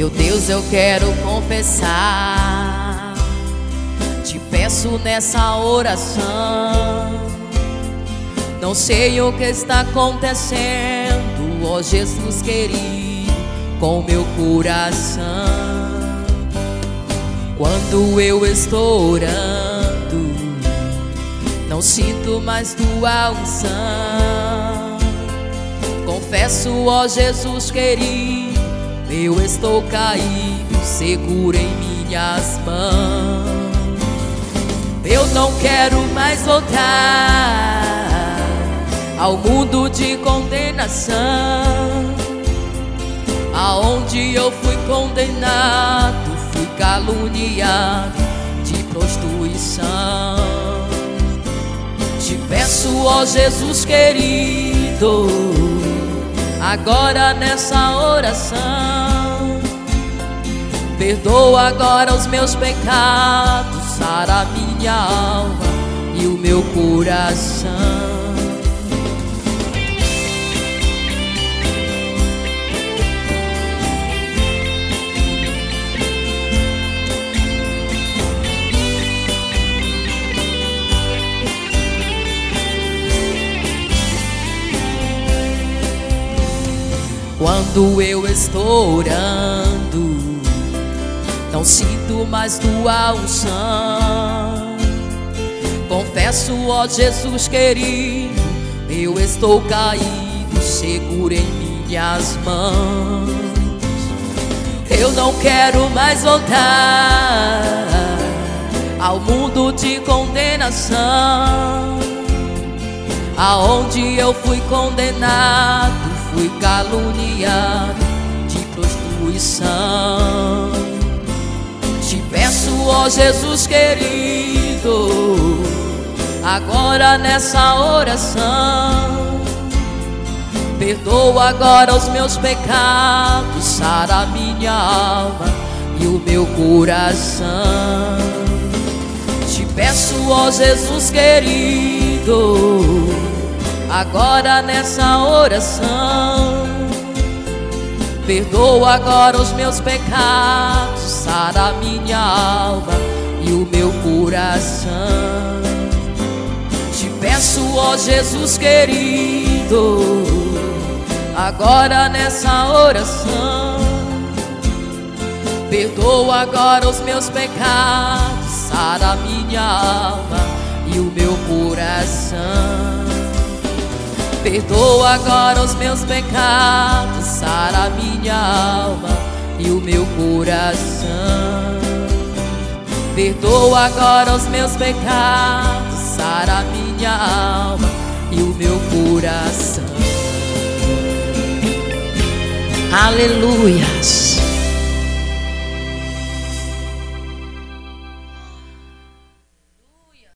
Meu Deus, eu quero confessar, te peço nessa oração. Não sei o que está acontecendo, ó Jesus querido, com meu coração. Quando eu estou orando, não sinto mais tua unção. Confesso, ó Jesus querido, eu estou caído, seguro em minhas mãos. Eu não quero mais voltar ao mundo de condenação, aonde eu fui condenado, fui caluniado de prostituição. Te peço, ó Jesus querido, agora nessa oração, perdoa agora os meus pecados, sara a minha alma e o meu coração. Quando eu estou orando, não sinto mais tua unção. Confesso, ó Jesus querido, eu estou caído, seguro em minhas mãos. Eu não quero mais voltar ao mundo de condenação, aonde eu fui condenado, fui caluniado de prostituição. Te peço, ó Jesus querido, agora nessa oração, perdoa agora os meus pecados, sara a minha alma e o meu coração. Te peço, ó Jesus querido, agora nessa oração, perdoa agora os meus pecados, sara a minha alma e o meu coração. Te peço, ó Jesus querido, agora nessa oração, perdoa agora os meus pecados, sara a minha alma e o meu coração. Perdoa agora os meus pecados, sara a minha alma e o meu coração. Perdoa agora os meus pecados, sara a minha alma e o meu coração. Aleluia.